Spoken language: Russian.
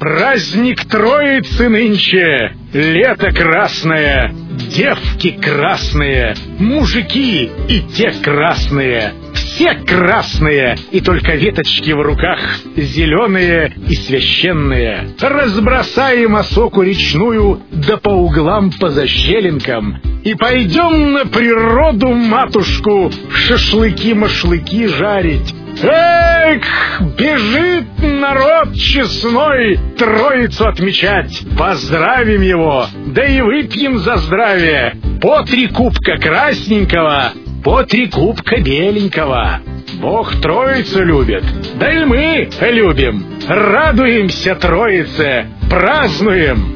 Праздник Троицы нынче, лето красное, девки красные, мужики и те красные, все красные, и только веточки в руках зеленые и священные. Разбросаем осоку речную, да по углам по защелинкам, и пойдем на природу, матушку, шашлыки-машлыки жарить. Эх, бежит народ честной Троицу отмечать. Поздравим его, да и выпьем за здравие. По 3 кубка красненького, по 3 кубка беленького. Бог Троицу любит, да и мы любим. Радуемся Троице, празднуем.